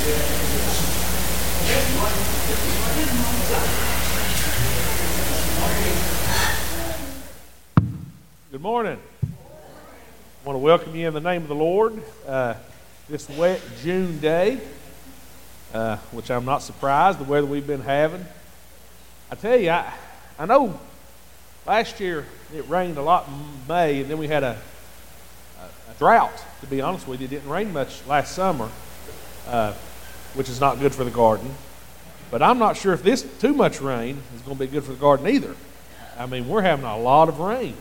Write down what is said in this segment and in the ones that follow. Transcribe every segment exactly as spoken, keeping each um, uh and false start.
Good morning. I want to welcome you in the name of the Lord uh, this wet June day, uh, which I'm not surprised, the weather we've been having. I tell you, I, I know last year it rained a lot in May, and then we had a, a, a drought, to be honest with you. It didn't rain much last summer, uh, which is not good for the garden. But I'm not sure if this too much rain is going to be good for the garden either. I mean, we're having a lot of rain.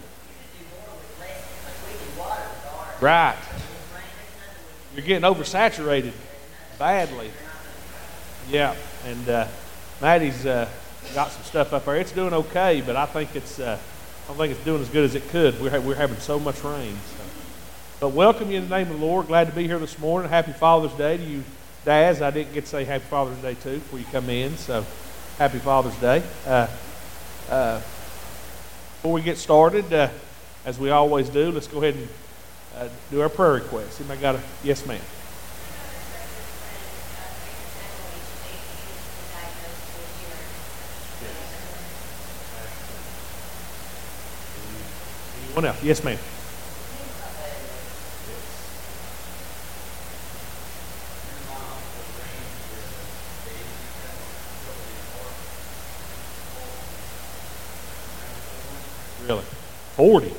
Right. You're getting oversaturated badly. Yeah, and uh, Maddie's uh, got some stuff up there. It's doing okay, but I think it's uh, I don't think it's doing as good as it could. We're ha- we're having so much rain. So. But welcome you in the name of the Lord. Glad to be here this morning. Happy Father's Day to you, Daz. I didn't get to say Happy Father's Day too before you come in. So Happy Father's Day. Uh, uh, before we get started, uh, as we always do, let's go ahead and Uh, do our prayer requests. Anybody got a yes, ma'am? Anyone else? Yes, ma'am. Really? Forty.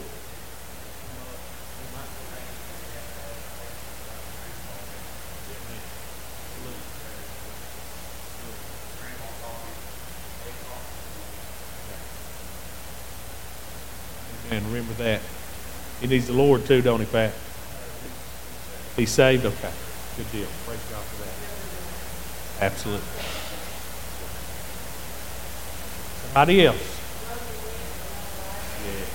And remember that. He needs the Lord too, don't he, Pat? He's saved? Okay. Good deal. Praise God for that. Absolutely. Somebody else? Yes.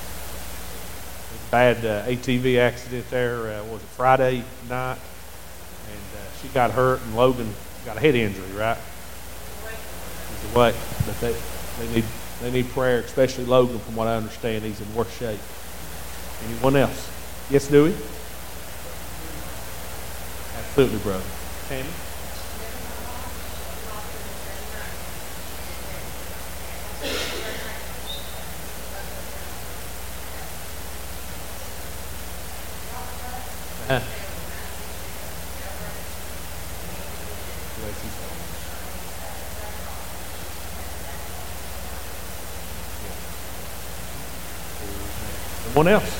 Bad uh, A T V accident there, uh, was it Friday night? And uh, she got hurt, and Logan got a head injury, right? He's away. But they, they need... They need prayer, especially Logan, from what I understand. He's in worse shape. Anyone else? Yes, Dewey? Absolutely, brother. Tammy? Uh-huh. Someone else?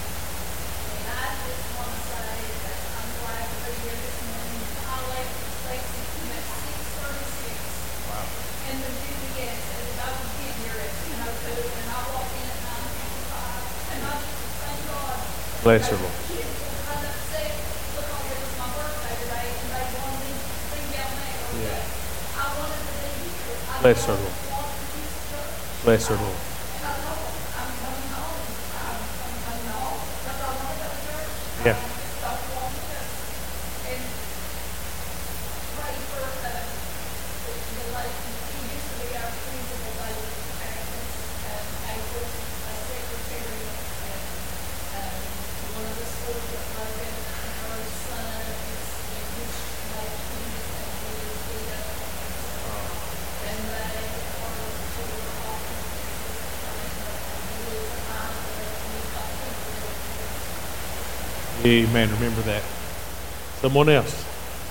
Bless her, Lord. Yeah. Bless her, Lord. Bless her, Lord. Yeah. Amen. Remember that. Someone else.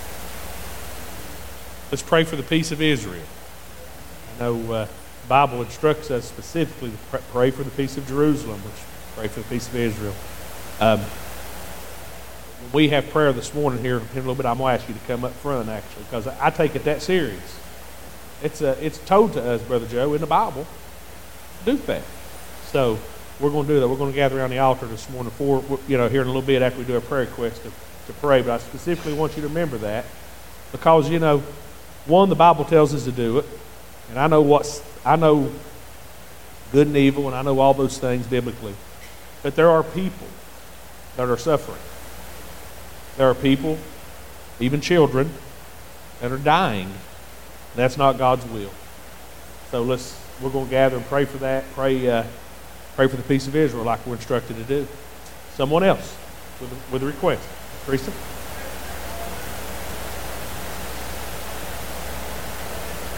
Let's pray for the peace of Israel. I know uh, the Bible instructs us specifically to pray for the peace of Jerusalem, which pray for the peace of Israel. Um, when we have prayer this morning here in a little bit, I'm going to ask you to come up front, actually, because I, I take it that serious. It's uh, it's told to us, Brother Joe, in the Bible, do that. So we're going to do that. We're going to gather around the altar this morning for, you know, here in a little bit after we do our prayer request to, to pray. But I specifically want you to remember that because, you know, one, the Bible tells us to do it. And I know what's, I know good and evil, and I know all those things biblically. But there are people that are suffering. There are people, even children, that are dying. That's not God's will. So let's, we're going to gather and pray for that. Pray, uh, pray for the peace of Israel like we're instructed to do. Someone else with a, with a request. Teresa?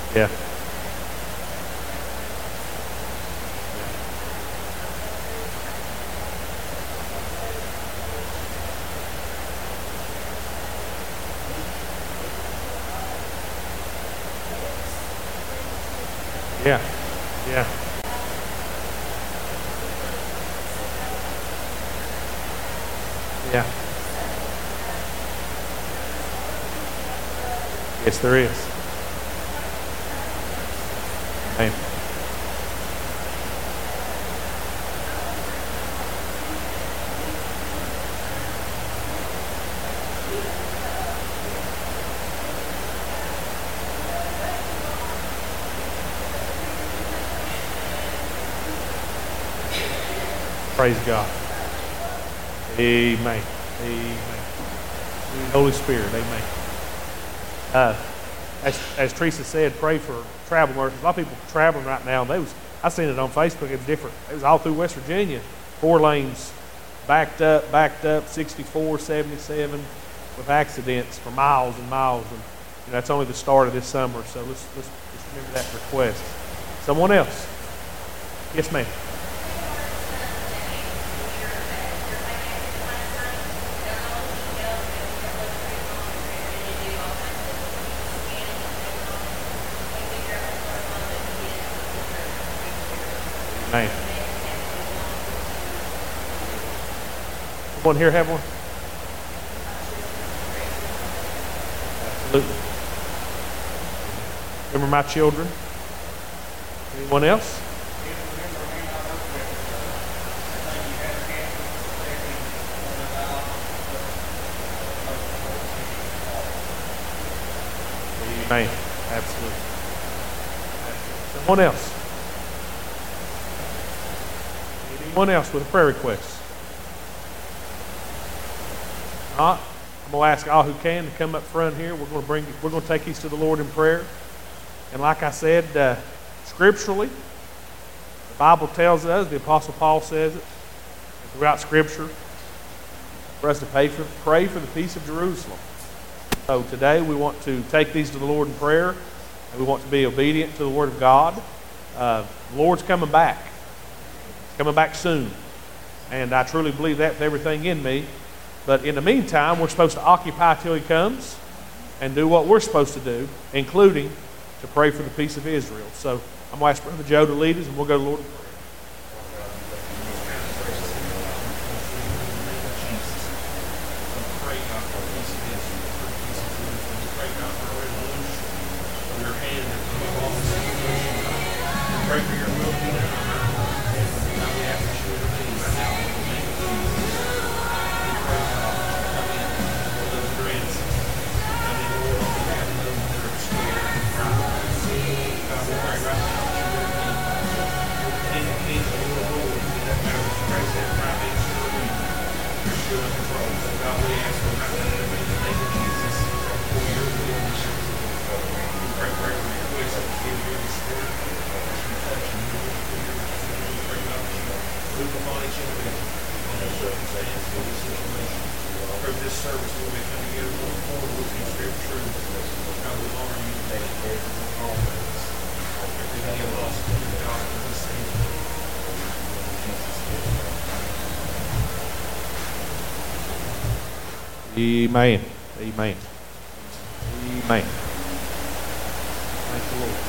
Yeah. Yeah. Yeah. Yeah. Yes, there is. Amen. Praise God. Amen. Amen. Holy Spirit. Amen. Uh, as, as Teresa said, pray for travel mercies. A lot of people traveling right now. They was I seen it on Facebook. It was different. It was all through West Virginia. Four lanes backed up, backed up, sixty-four, seventy-seven with accidents for miles and miles. And you know, that's only the start of this summer. So let's let's, let's remember that request. Someone else? Yes, ma'am. Man. Someone here have one? Absolutely. Remember my children? Anyone else? Amen. Absolutely. Someone else? Anyone else with a prayer request? Not. I'm going to ask all who can to come up front here. We're going to bring. We're going to take these to the Lord in prayer. And like I said, uh, scripturally, the Bible tells us, the Apostle Paul says it, throughout Scripture, for us to pay for, pray for the peace of Jerusalem. So today we want to take these to the Lord in prayer, and we want to be obedient to the Word of God. Uh, the Lord's coming back. Coming back soon. And I truly believe that with everything in me. But in the meantime, we're supposed to occupy till He comes and do what we're supposed to do, including to pray for the peace of Israel. So I'm going to ask Brother Joe to lead us, and we'll go to the Lord in prayer. Amen. Amen. Amen. Thank the Lord.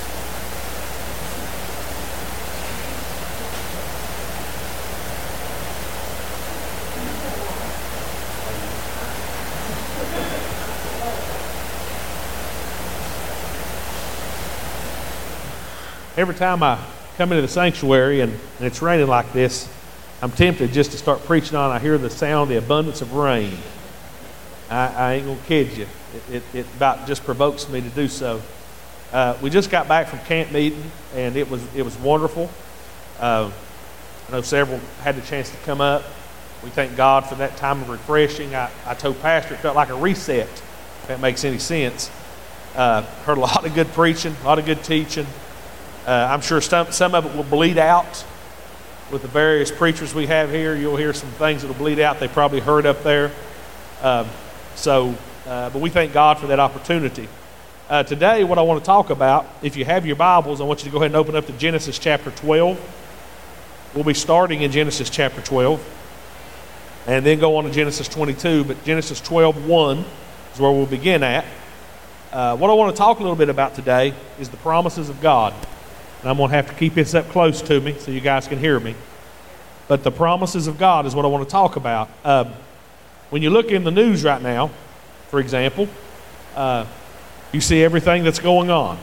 Every time I come into the sanctuary and, and it's raining like this, I'm tempted just to start preaching on. I hear the sound, the abundance of rain. I, I ain't gonna kid you. It, it, it about just provokes me to do so. Uh, we just got back from camp meeting, and it was it was wonderful. Uh, I know several had the chance to come up. We thank God for that time of refreshing. I, I told Pastor it felt like a reset, if that makes any sense. Uh, heard a lot of good preaching, a lot of good teaching. Uh, I'm sure some, some of it will bleed out with the various preachers we have here. You'll hear some things that will bleed out. They probably heard up there. Um, so, uh, but we thank God for that opportunity. Uh, today, what I want to talk about, if you have your Bibles, I want you to go ahead and open up to Genesis chapter twelve. We'll be starting in Genesis chapter twelve, and then go on to Genesis twenty-two, but Genesis twelve one is where we'll begin at. Uh, what I want to talk a little bit about today is the promises of God. And I'm going to have to keep this up close to me so you guys can hear me. But the promises of God is what I want to talk about. Um, when you look in the news right now, for example, uh, you see everything that's going on.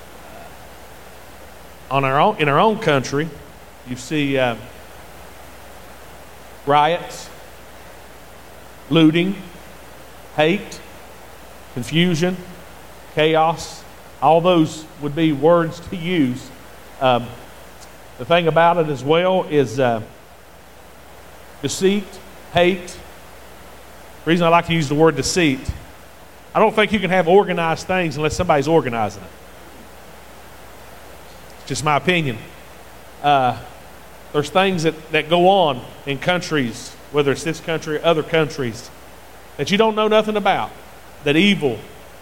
On our own, in our own country, you see uh, riots, looting, hate, confusion, chaos. All those would be words to use. Um, the thing about it as well is uh, deceit, hate. The reason I like to use the word deceit, I don't think you can have organized things unless somebody's organizing it. It's just my opinion. Uh, there's things that, that go on in countries, whether it's this country or other countries, that you don't know nothing about, that evil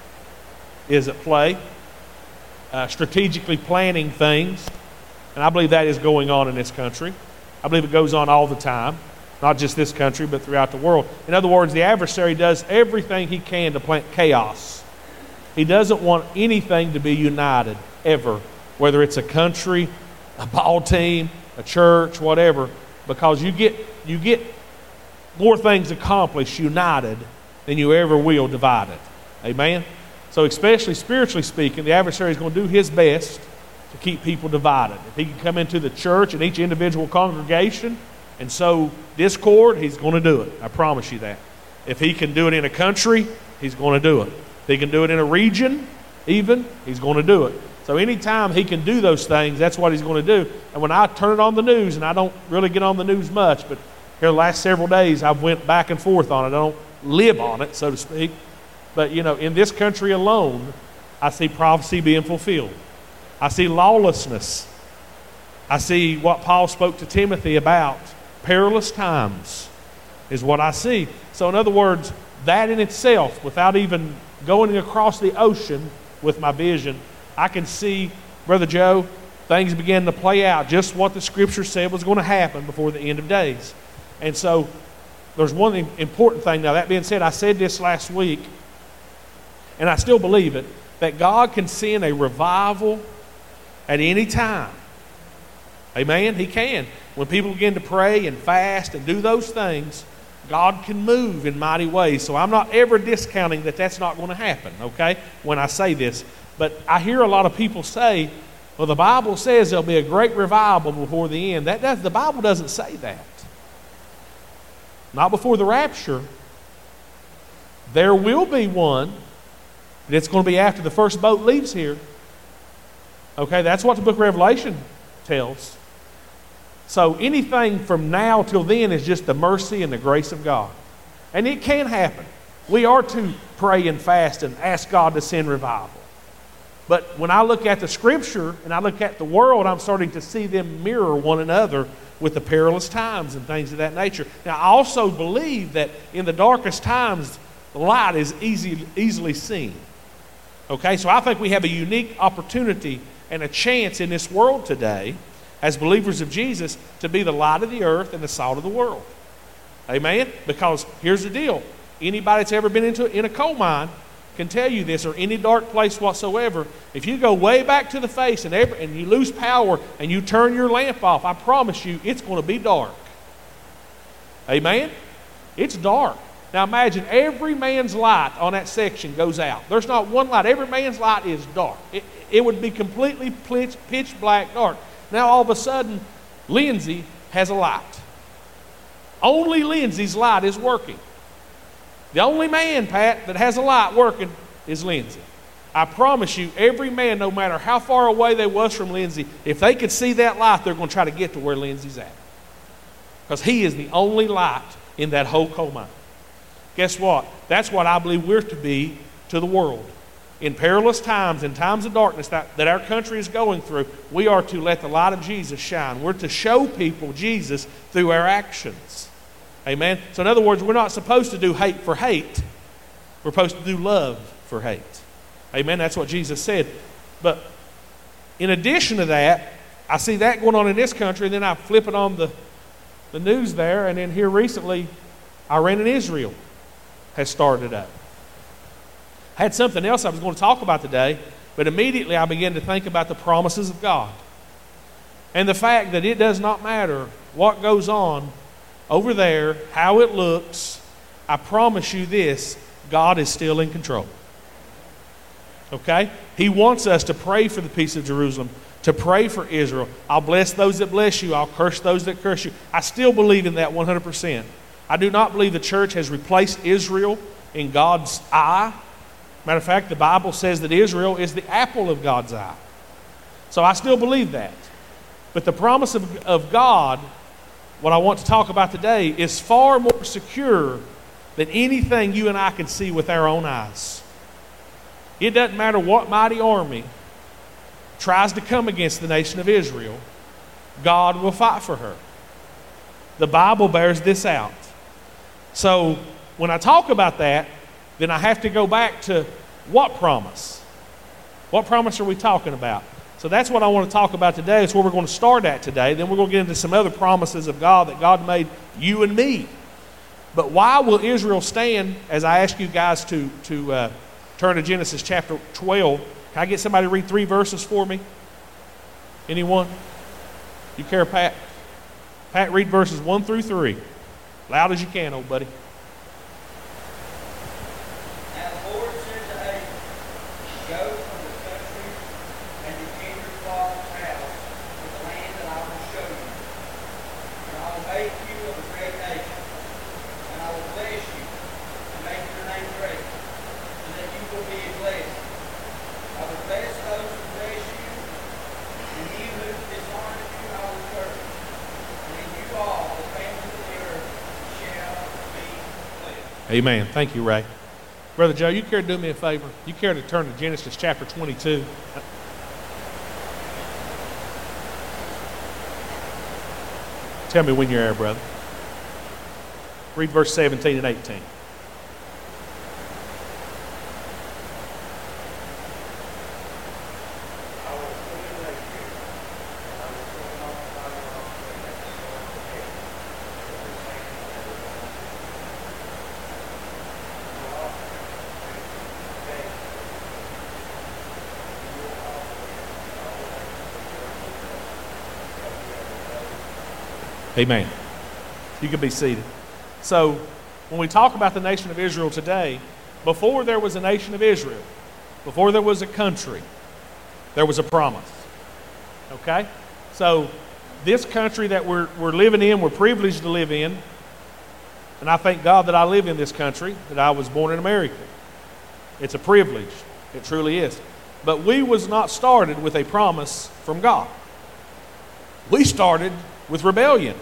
is at play, uh, strategically planning things, and I believe that is going on in this country. I believe it goes on all the time. Not just this country, but throughout the world. In other words, the adversary does everything he can to plant chaos. He doesn't want anything to be united, ever. Whether it's a country, a ball team, a church, whatever. Because you get, you get more things accomplished united than you ever will divided. Amen? So especially spiritually speaking, the adversary is going to do his best to keep people divided. If he can come into the church and each individual congregation and sow discord, he's going to do it. I promise you that. If he can do it in a country, he's going to do it. If he can do it in a region, even, he's going to do it. So anytime he can do those things, that's what he's going to do. And when I turn it on the news, and I don't really get on the news much, but here the last several days I've went back and forth on it. I don't live on it, so to speak. But, you know, in this country alone, I see prophecy being fulfilled. I see lawlessness. I see what Paul spoke to Timothy about. Perilous times is what I see. So in other words, that in itself, without even going across the ocean with my vision, I can see, Brother Joe, things begin to play out just what the Scripture said was going to happen before the end of days. And so there's one important thing. Now, that being said, I said this last week, and I still believe it, that God can send a revival at any time. Amen? He can. When people begin to pray and fast and do those things, God can move in mighty ways. So I'm not ever discounting that that's not going to happen, okay, when I say this. But I hear a lot of people say, well, the Bible says there'll be a great revival before the end. That does, the Bible doesn't say that. Not before the rapture. There will be one, but it's going to be after the first boat leaves here. Okay, that's what the book of Revelation tells. So anything from now till then is just the mercy and the grace of God. And it can happen. We are to pray and fast and ask God to send revival. But when I look at the Scripture and I look at the world, I'm starting to see them mirror one another with the perilous times and things of that nature. Now, I also believe that in the darkest times, the light is easy, easily seen. Okay, so I think we have a unique opportunity and a chance in this world today as believers of Jesus to be the light of the earth and the salt of the world. Amen? Because here's the deal. Anybody that's ever been into in a coal mine can tell you this, or any dark place whatsoever. If you go way back to the face and, every, and you lose power and you turn your lamp off, I promise you it's going to be dark. Amen? It's dark. Now imagine every man's light on that section goes out. There's not one light. Every man's light is dark. It, it would be completely pitch, pitch black dark. Now all of a sudden, Lindsay has a light. Only Lindsay's light is working. The only man, Pat, that has a light working is Lindsay. I promise you, every man, no matter how far away they was from Lindsay, if they could see that light, they're going to try to get to where Lindsay's at. Because he is the only light in that whole coal mine. Guess what? That's what I believe we're to be to the world. In perilous times, in times of darkness that, that our country is going through, we are to let the light of Jesus shine. We're to show people Jesus through our actions. Amen? So in other words, we're not supposed to do hate for hate. We're supposed to do love for hate. Amen. That's what Jesus said. But in addition to that, I see that going on in this country, and then I flip it on the, the news there, and then here recently, Iran and Israel has started up. I had something else I was going to talk about today, but immediately I began to think about the promises of God. And the fact that it does not matter what goes on over there, how it looks, I promise you this, God is still in control. Okay? He wants us to pray for the peace of Jerusalem, to pray for Israel. I'll bless those that bless you. I'll curse those that curse you. I still believe in that one hundred percent. I do not believe the church has replaced Israel in God's eye. Matter of fact, the Bible says that Israel is the apple of God's eye. So I still believe that. But the promise of, of God, what I want to talk about today, is far more secure than anything you and I can see with our own eyes. It doesn't matter what mighty army tries to come against the nation of Israel, God will fight for her. The Bible bears this out. So when I talk about that, then I have to go back to what promise? What promise are we talking about? So that's what I want to talk about today. It's where we're going to start at today. Then we're going to get into some other promises of God that God made you and me. But why will Israel stand, as I ask you guys to, to uh, turn to Genesis chapter twelve. Can I get somebody to read three verses for me? Anyone? You care, Pat? Pat, read verses one through three. Loud as you can, old buddy. Now the Lord said to Abram, go from the country and the king your father's house to the land that I will show you. And I will make you of a great nation, and I will bless you and make your name great, so that you will be a blessing. I will bless those who bless you, and he who dishonors you I will curse. And in you all the families of the earth shall be blessed. Amen. Thank you, Ray. Brother Joe, you care to do me a favor? You care to turn to Genesis chapter twenty-two? Tell me when you're there, brother. Read verse seventeen and eighteen. Amen. You can be seated. So, when we talk about the nation of Israel today, before there was a nation of Israel, before there was a country, there was a promise. Okay? So, this country that we're, we're living in, we're privileged to live in, and I thank God that I live in this country, that I was born in America. It's a privilege. It truly is. But we was not started with a promise from God. We started with rebellion.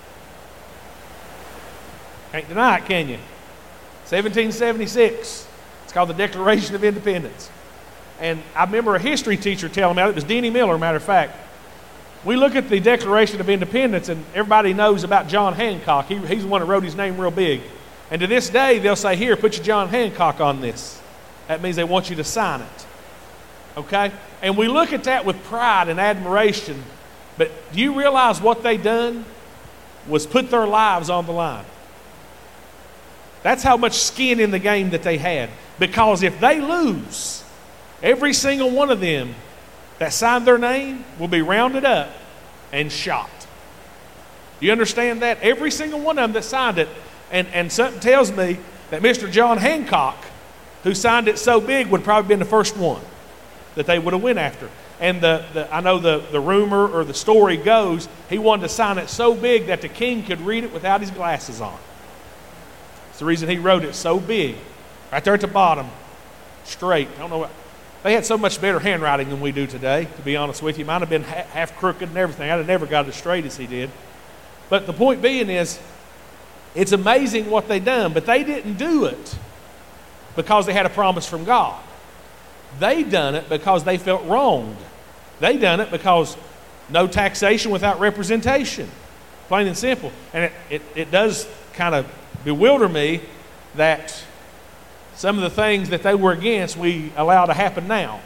Can't deny it, can you? seventeen seventy-six. It's called the Declaration of Independence. And I remember a history teacher telling me, it was Denny Miller, matter of fact. We look at the Declaration of Independence, and everybody knows about John Hancock. He, he's the one that wrote his name real big. And to this day, they'll say, here, put your John Hancock on this. That means they want you to sign it. Okay? And we look at that with pride and admiration. But do you realize what they done was put their lives on the line? That's how much skin in the game that they had. Because if they lose, every single one of them that signed their name will be rounded up and shot. Do you understand that? Every single one of them that signed it. And, and something tells me that Mister John Hancock, who signed it so big, would probably been the first one that they would have went after. And the, the I know the, the rumor or the story goes, he wanted to sign it so big that the king could read it without his glasses on. It's the reason he wrote it so big. Right there at the bottom, straight. I don't know what. They had so much better handwriting than we do today, to be honest with you. Mine have been ha- half crooked and everything. I'd have never got it as straight as he did. But the point being is, it's amazing what they done, but they didn't do it because they had a promise from God. They done it because they felt wronged. They done it because no taxation without representation. Plain and simple. And it, it, it does kind of bewilder me that some of the things that they were against, we allow to happen now.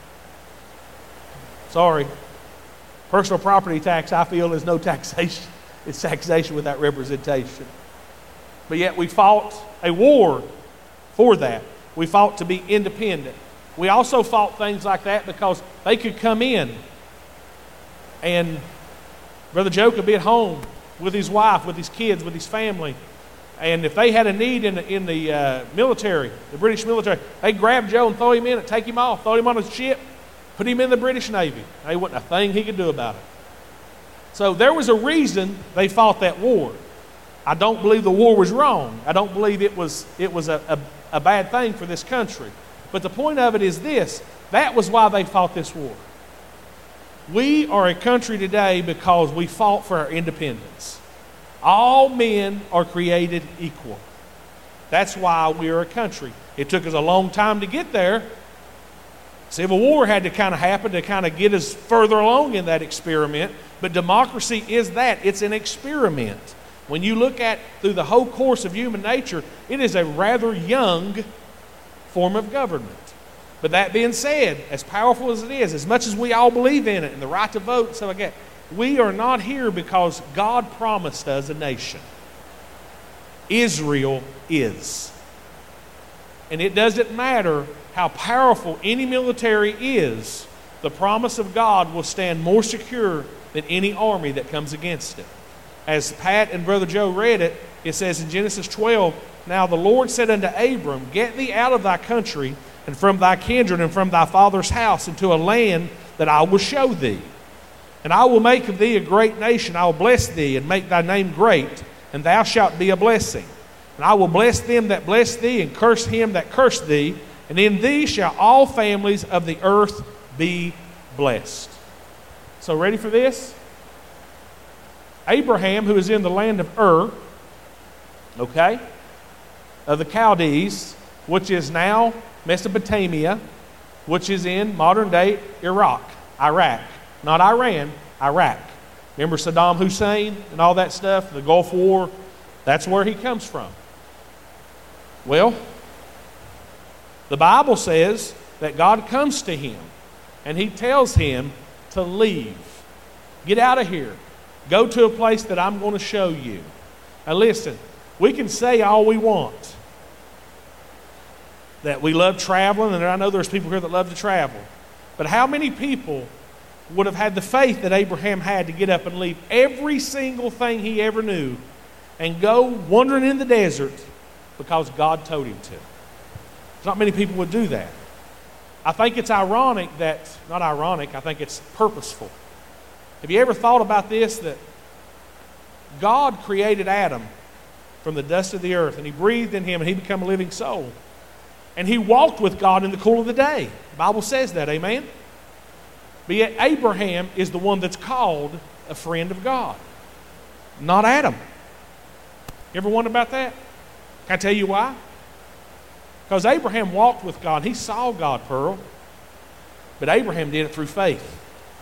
Sorry. Personal property tax, I feel, is no taxation. It's taxation without representation. But yet we fought a war for that. We fought to be independent. We also fought things like that because they could come in and Brother Joe could be at home with his wife, with his kids, with his family. And if they had a need in the, in the uh, military, the British military, they'd grab Joe and throw him in and take him off, throw him on a ship, put him in the British Navy. There wasn't a thing he could do about it. So there was a reason they fought that war. I don't believe the war was wrong. I don't believe it was, it was a, a, a bad thing for this country. But the point of it is this: that was why they fought this war. We are a country today because we fought for our independence. All men are created equal. That's why we are a country. It took us a long time to get there. Civil War had to kind of happen to kind of get us further along in that experiment. But democracy is that. It's an experiment. When you look at through the whole course of human nature, it is a rather young form of government. But that being said, as powerful as it is, as much as we all believe in it and the right to vote and stuff like that, we are not here because God promised us a nation. Israel is. And it doesn't matter how powerful any military is, the promise of God will stand more secure than any army that comes against it. As Pat and Brother Joe read it, it says in Genesis twelve, "Now the Lord said unto Abram, Get thee out of thy country, and from thy kindred, and from thy father's house, into a land that I will show thee. And I will make of thee a great nation. I will bless thee, and make thy name great, and thou shalt be a blessing. And I will bless them that bless thee, and curse him that curse thee. And in thee shall all families of the earth be blessed." So ready for this? Abraham, who is in the land of Ur, okay, of the Chaldees, which is now Mesopotamia, which is in modern-day Iraq, Iraq. Not Iran, Iraq. Remember Saddam Hussein and all that stuff, the Gulf War? That's where he comes from. Well, the Bible says that God comes to him and he tells him to leave. Get out of here. Go to a place that I'm going to show you. Now listen, we can say all we want, that we love traveling, and I know there's people here that love to travel. But how many people would have had the faith that Abraham had to get up and leave every single thing he ever knew and go wandering in the desert because God told him to? Not many people would do that. I think it's ironic that, not ironic, I think it's purposeful. Have you ever thought about this, that God created Adam from the dust of the earth, and he breathed in him, and he became a living soul. And he walked with God in the cool of the day. The Bible says that, amen? But yet Abraham is the one that's called a friend of God, not Adam. You ever wonder about that? Can I tell you why? Because Abraham walked with God. He saw God, Pearl. But Abraham did it through faith.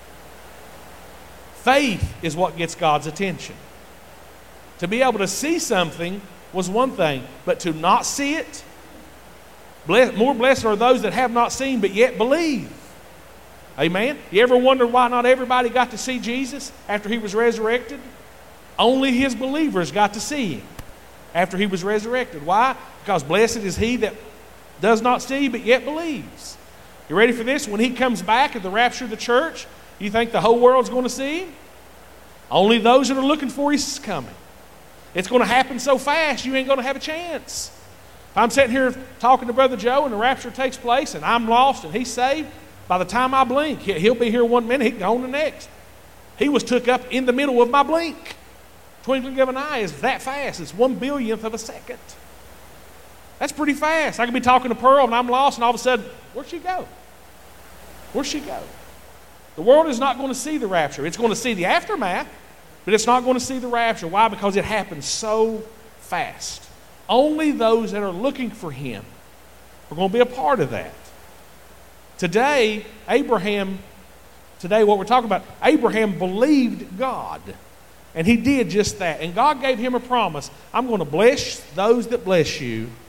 Faith is what gets God's attention. To be able to see something was one thing, but to not see it, bless, more blessed are those that have not seen but yet believe. Amen? You ever wonder why not everybody got to see Jesus after he was resurrected? Only his believers got to see him after he was resurrected. Why? Because blessed is he that does not see but yet believes. You ready for this? When he comes back at the rapture of the church, you think the whole world's going to see him? Only those that are looking for his coming. It's going to happen so fast, you ain't going to have a chance. If I'm sitting here talking to Brother Joe and the rapture takes place and I'm lost and he's saved, by the time I blink, he'll be here one minute, he can go on the next. He was took up in the middle of my blink. Twinkling of an eye is that fast. It's one billionth of a second. That's pretty fast. I could be talking to Pearl and I'm lost, and all of a sudden, where'd she go? Where'd she go? The world is not going to see the rapture. It's going to see the aftermath, but it's not going to see the rapture. Why? Because it happens so fast. Only those that are looking for him are going to be a part of that. Today, Abraham, today what we're talking about, Abraham believed God. And he did just that. And God gave him a promise. I'm going to bless those that bless you,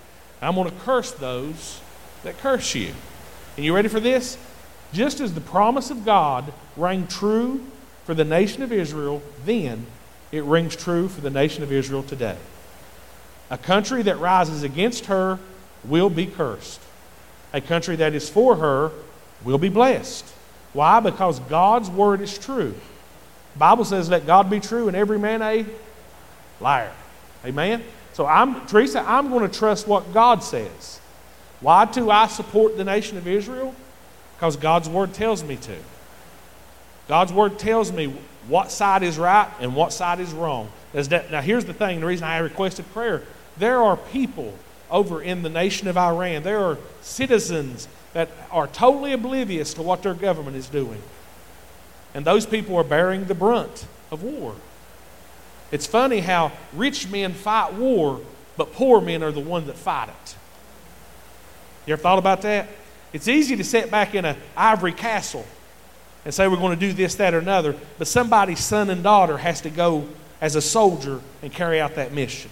I'm going to curse those that curse you. And you ready for this? Just as the promise of God rang true for the nation of Israel then, it rings true for the nation of Israel today. A country that rises against her will be cursed. A country that is for her will be blessed. Why? Because God's word is true. The Bible says, let God be true and every man a liar. Amen? So I'm, Teresa, I'm going to trust what God says. Why do I support the nation of Israel? Because God's word tells me to. God's word tells me what side is right and what side is wrong. That, now here's the thing, the reason I requested prayer. There are people over in the nation of Iran, there are citizens that are totally oblivious to what their government is doing. And those people are bearing the brunt of war. It's funny how rich men fight war, but poor men are the ones that fight it. You ever thought about that? It's easy to sit back in an ivory castle and say we're going to do this, that, or another, but somebody's son and daughter has to go as a soldier and carry out that mission.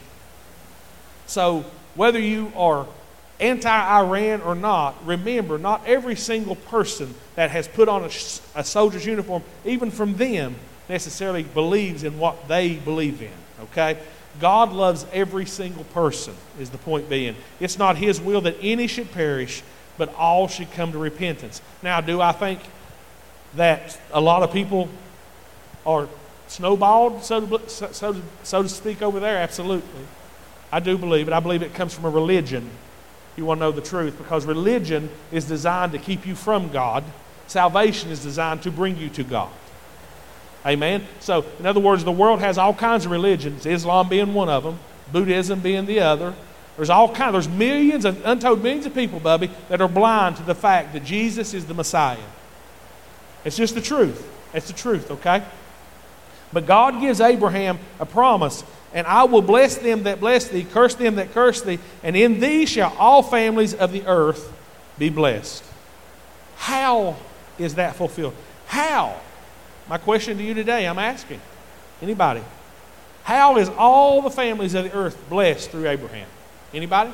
So whether you are anti-Iran or not, remember, not every single person that has put on a, a soldier's uniform, even from them, necessarily believes in what they believe in, okay? God loves every single person, is the point being. It's not His will that any should perish, but all should come to repentance. Now, do I think that a lot of people are snowballed, so to, so, so, so to speak, over there? Absolutely. I do believe it. I believe it comes from a religion. You want to know the truth, because religion is designed to keep you from God. Salvation is designed to bring you to God. Amen? So, in other words, the world has all kinds of religions, Islam being one of them, Buddhism being the other. There's all kinds, there's millions, of, untold millions of people, Bubby, that are blind to the fact that Jesus is the Messiah. It's just the truth. It's the truth, okay? But God gives Abraham a promise. And I will bless them that bless thee, curse them that curse thee, and in thee shall all families of the earth be blessed. How is that fulfilled? How? My question to you today, I'm asking. Anybody? How is all the families of the earth blessed through Abraham? Anybody?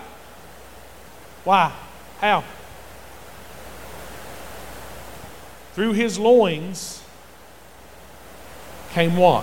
Why? How? Through his loins came what?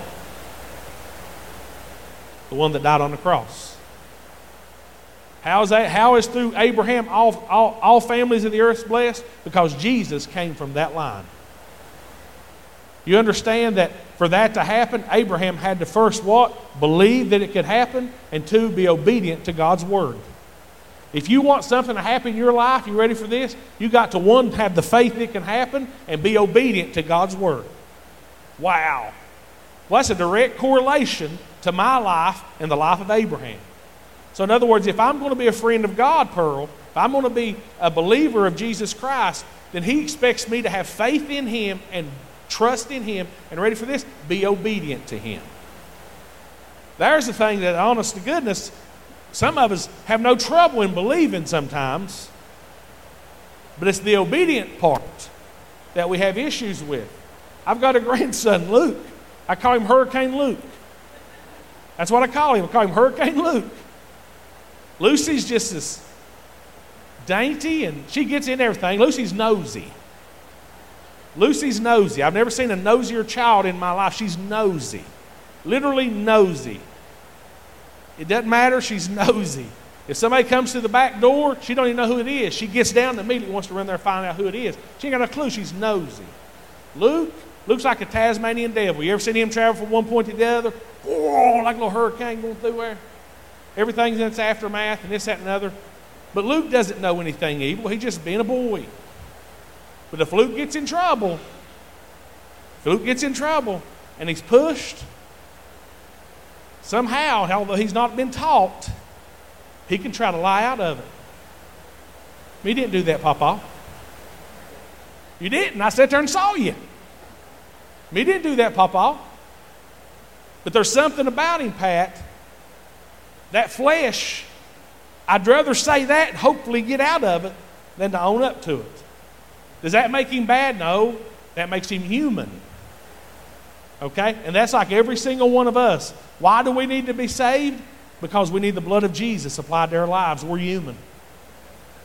The one that died on the cross. How is that? How is through Abraham all, all, all families of the earth blessed? Because Jesus came from that line. You understand that for that to happen, Abraham had to first what? Believe that it could happen, and two, be obedient to God's word. If you want something to happen in your life, you ready for this? You got to, one, have the faith it can happen, and be obedient to God's word. Wow. Well, that's a direct correlation to my life and the life of Abraham. So in other words, if I'm going to be a friend of God, Pearl, if I'm going to be a believer of Jesus Christ, then He expects me to have faith in Him and trust in Him, and ready for this, be obedient to Him. There's the thing that, honest to goodness, some of us have no trouble in believing sometimes, but it's the obedient part that we have issues with. I've got a grandson, Luke. I call him Hurricane Luke. That's what I call him. I call him Hurricane Luke. Lucy's just as dainty, and she gets in everything. Lucy's nosy. Lucy's nosy. I've never seen a nosier child in my life. She's nosy. Literally nosy. It doesn't matter. She's nosy. If somebody comes to the back door, she don't even know who it is. She gets down and immediately wants to run there and find out who it is. She ain't got no clue. She's nosy. Luke looks like a Tasmanian devil. You ever seen him travel from one point to the other? Oh, like a little hurricane going through there. Everything's in its aftermath and this, that, and another. But Luke doesn't know anything evil. He's just being a boy. But if Luke gets in trouble, if Luke gets in trouble and he's pushed, somehow, although he's not been taught, he can try to lie out of it. You didn't do that, Papa. You didn't. I sat there and saw you. Me didn't do that, Papa. But there's something about him, Pat. That flesh, I'd rather say that and hopefully get out of it than to own up to it. Does that make him bad? No. That makes him human. Okay? And that's like every single one of us. Why do we need to be saved? Because we need the blood of Jesus applied to our lives. We're human.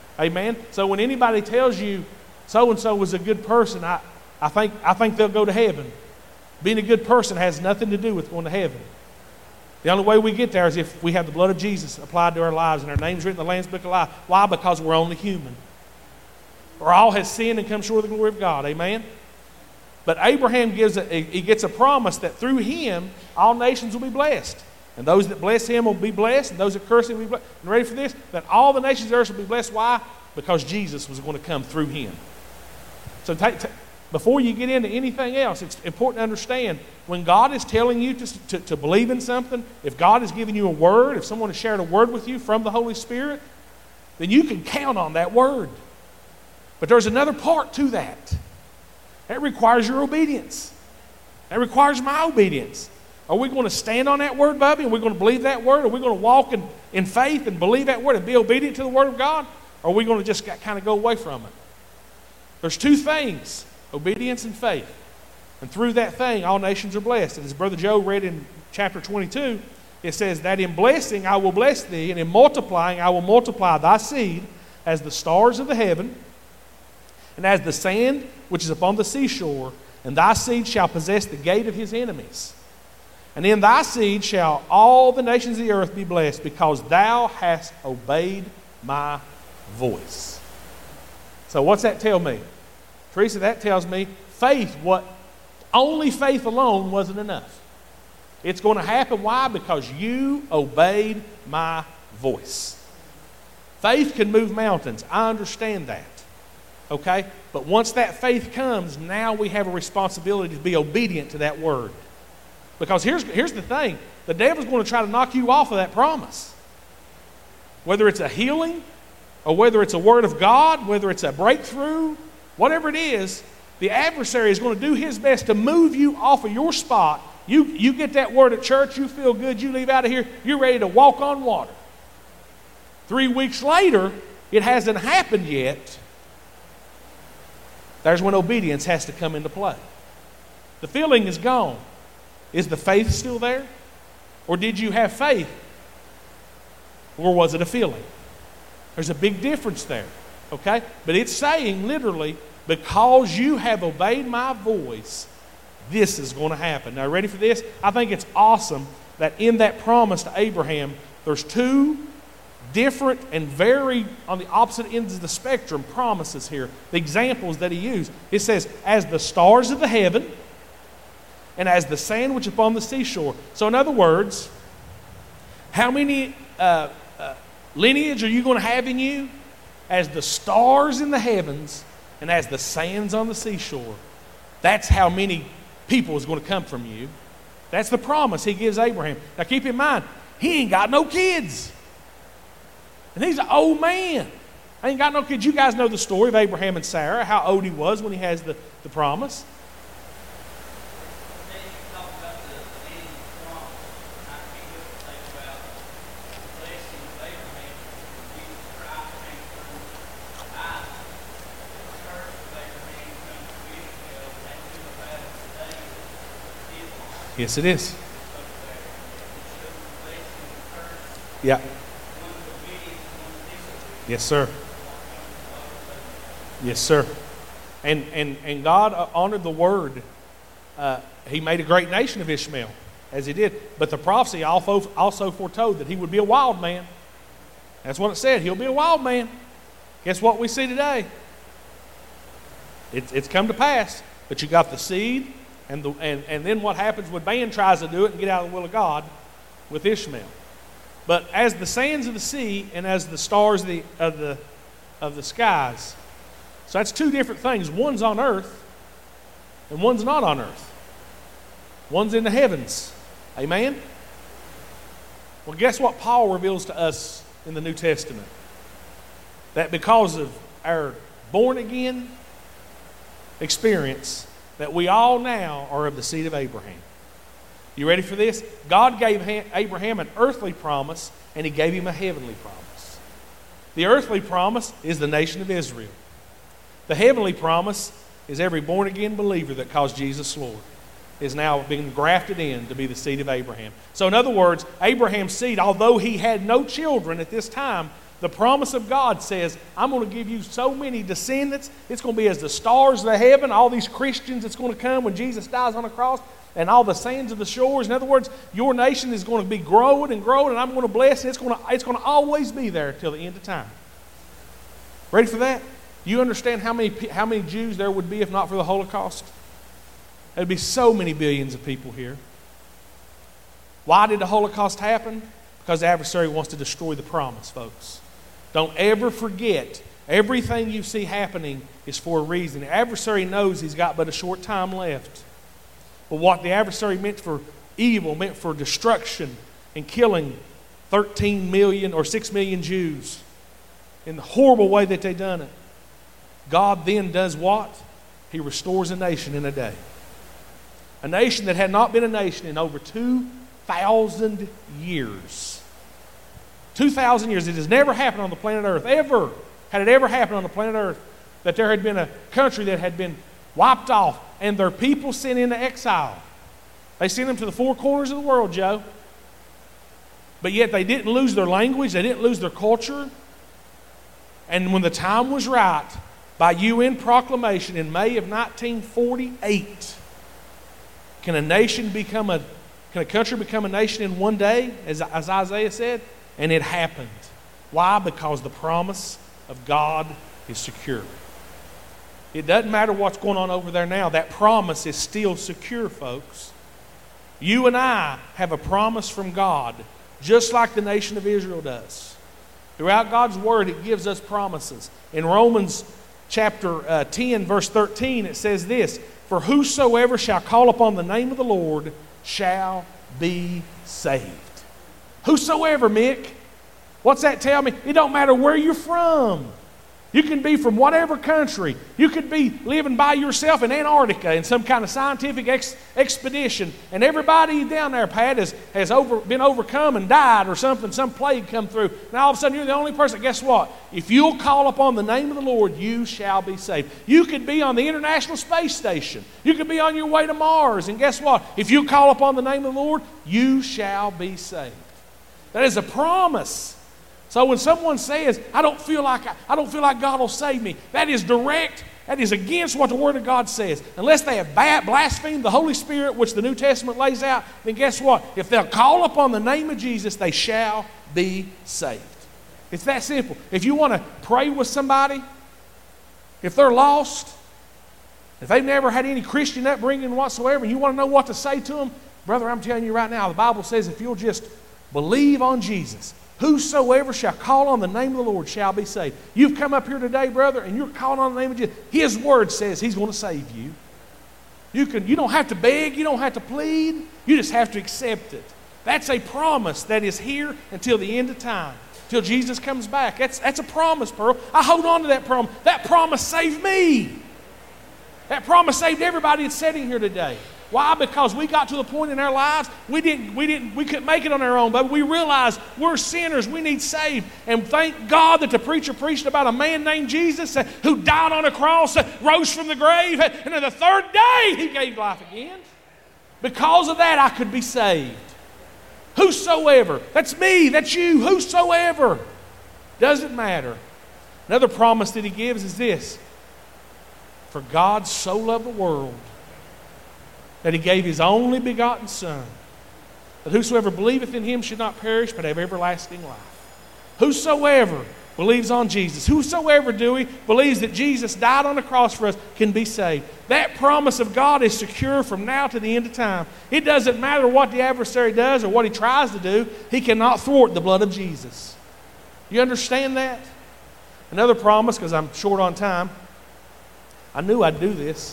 Amen? So when anybody tells you so-and-so was a good person, I, I, think, I think they'll go to heaven. Being a good person has nothing to do with going to heaven. The only way we get there is if we have the blood of Jesus applied to our lives and our names written in the Lamb's Book of Life. Why? Because we're only human. For all has sinned and come short of the glory of God. Amen? But Abraham gives a, he gets a promise that through him, all nations will be blessed. And those that bless him will be blessed, and those that curse him will be blessed. And ready for this? That all the nations of the earth will be blessed. Why? Because Jesus was going to come through him. So take, take, before you get into anything else, it's important to understand when God is telling you to, to, to believe in something, if God is giving you a word, if someone has shared a word with you from the Holy Spirit, then you can count on that word. But there's another part to that. That requires your obedience. That requires my obedience. Are we going to stand on that word, Bubby? Are we going to believe that word? Are we going to walk in, in faith and believe that word and be obedient to the word of God? Or are we going to just kind of go away from it? There's two things, obedience and faith. And through that thing, all nations are blessed. And as Brother Joe read in chapter twenty-two, it says that in blessing I will bless thee, and in multiplying I will multiply thy seed as the stars of the heaven, and as the sand which is upon the seashore, and thy seed shall possess the gate of his enemies. And in thy seed shall all the nations of the earth be blessed, because thou hast obeyed my voice. So what's that tell me? Teresa, that tells me faith, what only faith alone wasn't enough. It's going to happen. Why? Because you obeyed my voice. Faith can move mountains. I understand that. Okay? But once that faith comes, now we have a responsibility to be obedient to that word. Because here's, here's the thing. The devil's going to try to knock you off of that promise. Whether it's a healing, or whether it's a word of God, whether it's a breakthrough, whatever it is, the adversary is going to do his best to move you off of your spot. You, you get that word at church, you feel good, you leave out of here, you're ready to walk on water. Three weeks later, it hasn't happened yet. There's when obedience has to come into play. The feeling is gone. Is the faith still there? Or did you have faith? Or was it a feeling? There's a big difference there. Okay? But it's saying literally, because you have obeyed my voice, this is going to happen. Now, ready for this? I think it's awesome that in that promise to Abraham, there's two different and very on the opposite ends of the spectrum promises here. The examples that he used. It says, as the stars of the heaven, and as the sand which upon the seashore. So in other words, how many uh, uh, lineage are you going to have in you? As the stars in the heavens and as the sands on the seashore. That's how many people is going to come from you. That's the promise he gives Abraham. Now keep in mind, he ain't got no kids. And he's an old man. I ain't got no kids. You guys know the story of Abraham and Sarah, how old he was when he has the, the promise. Yes, it is. Yeah. Yes, sir. Yes, sir. And and and God honored the word. Uh, he made a great nation of Ishmael, as he did. But the prophecy also also foretold that he would be a wild man. That's what it said. He'll be a wild man. Guess what we see today? It's it's come to pass. But you got the seed. And, the, and, and then what happens when man tries to do it and get out of the will of God with Ishmael. But as the sands of the sea and as the stars of the, of the, of the skies. So that's two different things. One's on earth and one's not on earth. One's in the heavens. Amen? Well, guess what Paul reveals to us in the New Testament? That because of our born-again experience, that we all now are of the seed of Abraham. You ready for this? God gave Abraham an earthly promise, and he gave him a heavenly promise. The earthly promise is the nation of Israel. The heavenly promise is every born-again believer that calls Jesus Lord is now being grafted in to be the seed of Abraham. So in other words, Abraham's seed, although he had no children at this time, The promise of God says, I'm going to give you so many descendants. It's going to be as the stars of the heaven, all these Christians that's going to come when Jesus dies on the cross, and all the sands of the shores. In other words, your nation is going to be growing and growing, and I'm going to bless it. It's going to, it's going to always be there till the end of time. Ready for that? You understand how many, how many Jews there would be if not for the Holocaust? There'd be so many billions of people here. Why did the Holocaust happen? Because the adversary wants to destroy the promise, folks. Don't ever forget, everything you see happening is for a reason. The adversary knows he's got but a short time left. But what the adversary meant for evil, meant for destruction and killing thirteen million or six million Jews in the horrible way that they done it. God then does what? He restores a nation in a day. A nation that had not been a nation in over two thousand years. two thousand years. It has never happened on the planet Earth, ever. Had it ever happened on the planet Earth, that there had been a country that had been wiped off and their people sent into exile. They sent them to the four corners of the world, Joe. But yet they didn't lose their language. They didn't lose their culture. And when the time was right, by U N proclamation in May of nineteen forty-eight, can a nation become a, can a country become a nation in one day, as, as Isaiah said? And it happened. Why? Because the promise of God is secure. It doesn't matter what's going on over there now. That promise is still secure, folks. You and I have a promise from God, just like the nation of Israel does. Throughout God's Word, it gives us promises. In Romans chapter uh, ten, verse thirteen, it says this, "For whosoever shall call upon the name of the Lord shall be saved." Whosoever, Mick. What's that tell me? It don't matter where you're from. You can be from whatever country. You could be living by yourself in Antarctica in some kind of scientific ex- expedition, and everybody down there, Pat, has, has over, been overcome and died or something, some plague come through. Now all of a sudden you're the only person. Guess what? If you'll call upon the name of the Lord, you shall be saved. You could be on the International Space Station. You could be on your way to Mars, and guess what? If you call upon the name of the Lord, you shall be saved. That is a promise. So when someone says, I don't feel like I, I don't feel like God will save me, that is direct, that is against what the Word of God says. Unless they have blasphemed the Holy Spirit, which the New Testament lays out, then guess what? If they'll call upon the name of Jesus, they shall be saved. It's that simple. If you want to pray with somebody, if they're lost, if they've never had any Christian upbringing whatsoever, and you want to know what to say to them, brother, I'm telling you right now, the Bible says if you'll just believe on Jesus, whosoever shall call on the name of the Lord shall be saved. You've come up here today, brother, and you're calling on the name of Jesus. His Word says He's going to save you. You can, you don't have to beg. You don't have to plead. You just have to accept it. That's a promise that is here until the end of time, till Jesus comes back. That's, that's a promise, Pearl. I hold on to that promise. That promise saved me. That promise saved everybody that's sitting here today. Why? Because we got to the point in our lives we didn't, we didn't, we couldn't make it on our own, but we realized we're sinners. We need saved, and thank God that the preacher preached about a man named Jesus uh, who died on a cross, uh, rose from the grave, uh, and on the third day He gave life again. Because of that, I could be saved. Whosoever, that's me, that's you. Whosoever, doesn't matter. Another promise that He gives is this: for God so loved the world that He gave His only begotten Son, that whosoever believeth in Him should not perish, but have everlasting life. Whosoever believes on Jesus, whosoever do we believes that Jesus died on the cross for us, can be saved. That promise of God is secure from now to the end of time. It doesn't matter what the adversary does or what he tries to do. He cannot thwart the blood of Jesus. You understand that? Another promise, because I'm short on time. I knew I'd do this.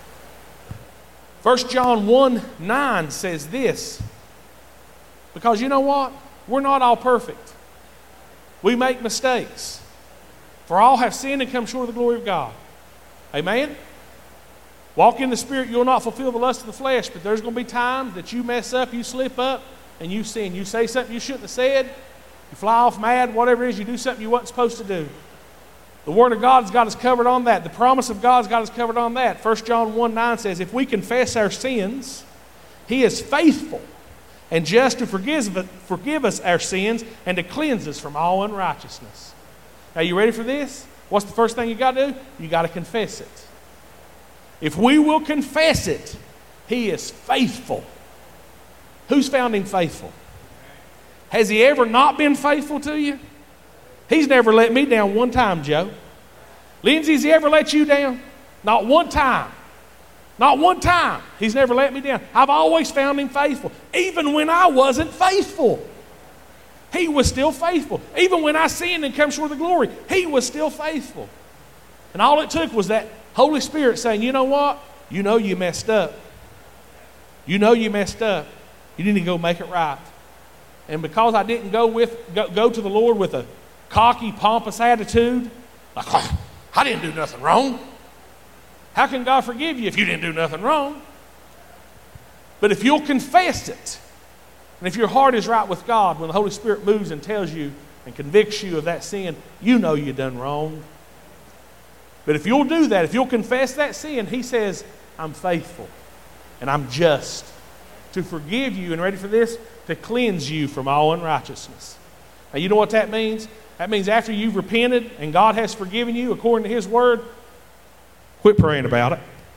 First John one nine says this, because you know what? We're not all perfect. We make mistakes. For all have sinned and come short of the glory of God. Amen? Walk in the Spirit, you'll not fulfill the lust of the flesh, but there's going to be times that you mess up, you slip up, and you sin. You say something you shouldn't have said, you fly off mad, whatever it is, you do something you wasn't supposed to do. The Word of God's got us covered on that. The promise of God's got us covered on that. First John one nine says, if we confess our sins, He is faithful and just to forgive, forgive us our sins and to cleanse us from all unrighteousness. Now, you ready for this? What's the first thing you got to do? You got to confess it. If we will confess it, He is faithful. Who's found Him faithful? Has He ever not been faithful to you? He's never let me down one time, Joe. Lindsay, has He ever let you down? Not one time. Not one time. He's never let me down. I've always found Him faithful. Even when I wasn't faithful, He was still faithful. Even when I sinned and come short of the glory, He was still faithful. And all it took was that Holy Spirit saying, you know what? You know you messed up. You know you messed up. You need to go make it right. And because I didn't go with go, go to the Lord with a cocky, pompous attitude, like, oh, I didn't do nothing wrong. How can God forgive you if you didn't do nothing wrong? But if you'll confess it, and if your heart is right with God, when the Holy Spirit moves and tells you and convicts you of that sin, you know you done wrong. But if you'll do that, if you'll confess that sin, He says, I'm faithful and I'm just to forgive you, and ready for this, to cleanse you from all unrighteousness. Now, you know what that means? That means after you've repented and God has forgiven you according to His word, quit praying about it.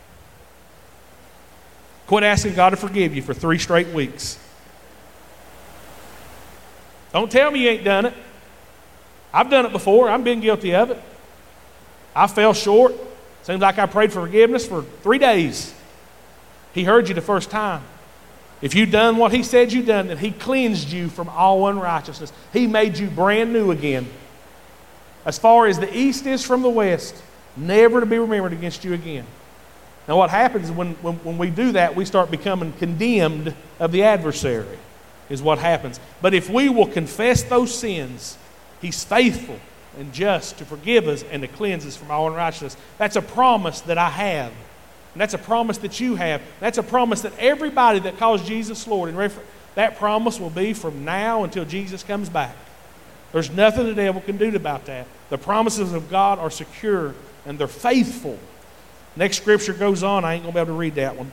Quit asking God to forgive you for three straight weeks. Don't tell me you ain't done it. I've done it before. I've been guilty of it. I fell short. Seems like I prayed for forgiveness for three days. He heard you the first time. If you've done what He said you've done, then He cleansed you from all unrighteousness. He made you brand new again. As far as the east is from the west, never to be remembered against you again. Now what happens when, when, when we do that, we start becoming condemned of the adversary, is what happens. But if we will confess those sins, He's faithful and just to forgive us and to cleanse us from all unrighteousness. That's a promise that I have. And that's a promise that you have. That's a promise that everybody that calls Jesus Lord, and refer- that promise will be from now until Jesus comes back. There's nothing the devil can do about that. The promises of God are secure and they're faithful. Next scripture goes on. I ain't going to be able to read that one.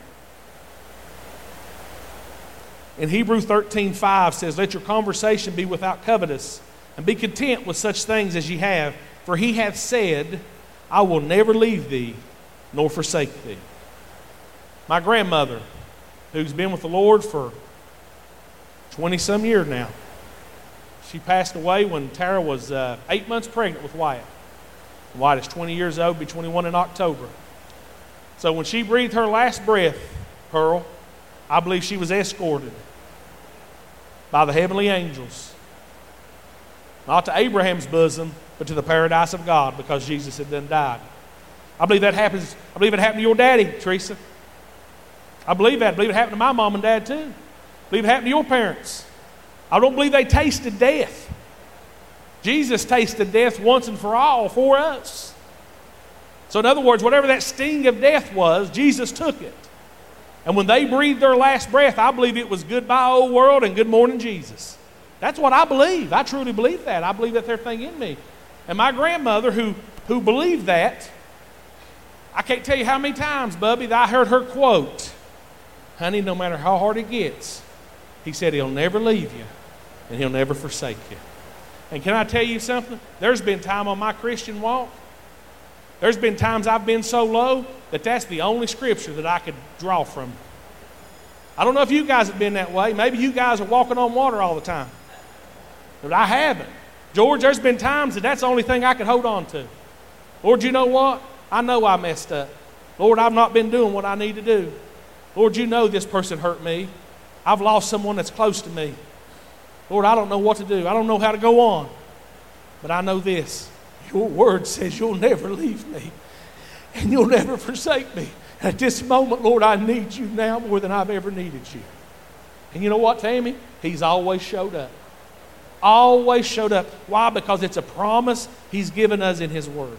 In Hebrews thirteen five says, let your conversation be without covetous, and be content with such things as ye have. For He hath said, I will never leave thee, nor forsake thee. My grandmother, who's been with the Lord for twenty-some years now, she passed away when Tara was uh, eight months pregnant with Wyatt. Wyatt is twenty years old, be twenty-one in October. So when she breathed her last breath, Pearl, I believe she was escorted by the heavenly angels, not to Abraham's bosom, but to the paradise of God, because Jesus had then died. I believe that happens. I believe it happened to your daddy, Teresa. I believe that. I believe it happened to my mom and dad too. I believe it happened to your parents. I don't believe they tasted death. Jesus tasted death once and for all for us. So in other words, whatever that sting of death was, Jesus took it. And when they breathed their last breath, I believe it was goodbye, old world, and good morning, Jesus. That's what I believe. I truly believe that. I believe that thing in me. And my grandmother, who, who believed that, I can't tell you how many times, Bubby, that I heard her quote, honey, no matter how hard it gets, He said He'll never leave you and He'll never forsake you. And can I tell you something? There's been time on my Christian walk, there's been times I've been so low that that's the only scripture that I could draw from. I don't know if you guys have been that way. Maybe you guys are walking on water all the time. But I haven't. George, there's been times that that's the only thing I could hold on to. Lord, you know what? I know I messed up. Lord, I've not been doing what I need to do. Lord, you know this person hurt me. I've lost someone that's close to me. Lord, I don't know what to do. I don't know how to go on. But I know this. Your word says you'll never leave me and you'll never forsake me. At this moment, Lord, I need you now more than I've ever needed you. And you know what, Tammy? He's always showed up. Always showed up. Why? Because it's a promise He's given us in His word.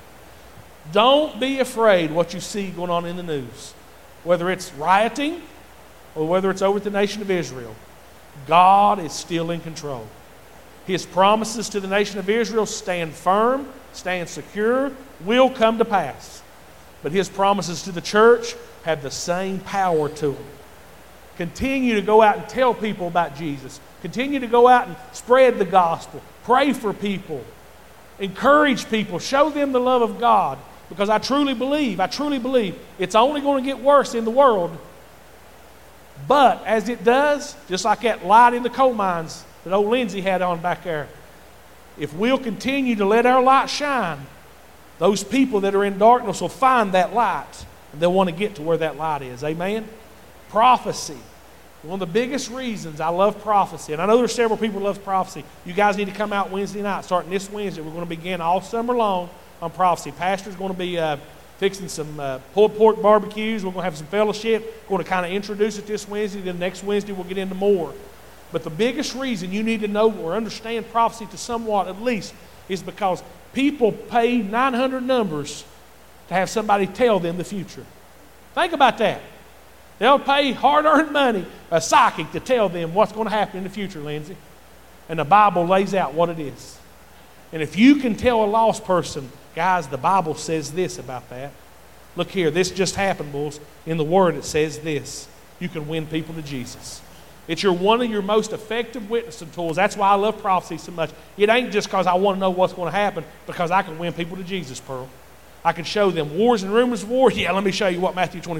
Don't be afraid what you see going on in the news, whether it's rioting or whether it's over at the nation of Israel. God is still in control. His promises to the nation of Israel stand firm, stand secure, will come to pass. But His promises to the church have the same power to them. Continue to go out and tell people about Jesus. Continue to go out and spread the gospel. Pray for people. Encourage people. Show them the love of God. Because I truly believe, I truly believe it's only going to get worse in the world. But as it does, just like that light in the coal mines that old Lindsay had on back there, if we'll continue to let our light shine, those people that are in darkness will find that light, and they'll want to get to where that light is. Amen? Prophecy. One of the biggest reasons I love prophecy, and I know there's several people who love prophecy. You guys need to come out Wednesday night. Starting this Wednesday, we're going to begin all summer long on prophecy. Pastor's going to be uh, fixing some uh, pulled pork barbecues. We're going to have some fellowship. We're going to kind of introduce it this Wednesday. Then next Wednesday we'll get into more. But the biggest reason you need to know or understand prophecy to somewhat at least is because people pay nine hundred numbers to have somebody tell them the future. Think about that. They'll pay hard-earned money, a psychic, to tell them what's going to happen in the future, Lindsay. And the Bible lays out what it is. And if you can tell a lost person, guys, the Bible says this about that. Look here, this just happened, boys. In the Word it says this. You can win people to Jesus. It's your one of your most effective witnessing tools. That's why I love prophecy so much. It ain't just because I want to know what's going to happen, because I can win people to Jesus, Pearl. I can show them wars and rumors of wars. Yeah, let me show you what Matthew twenty-four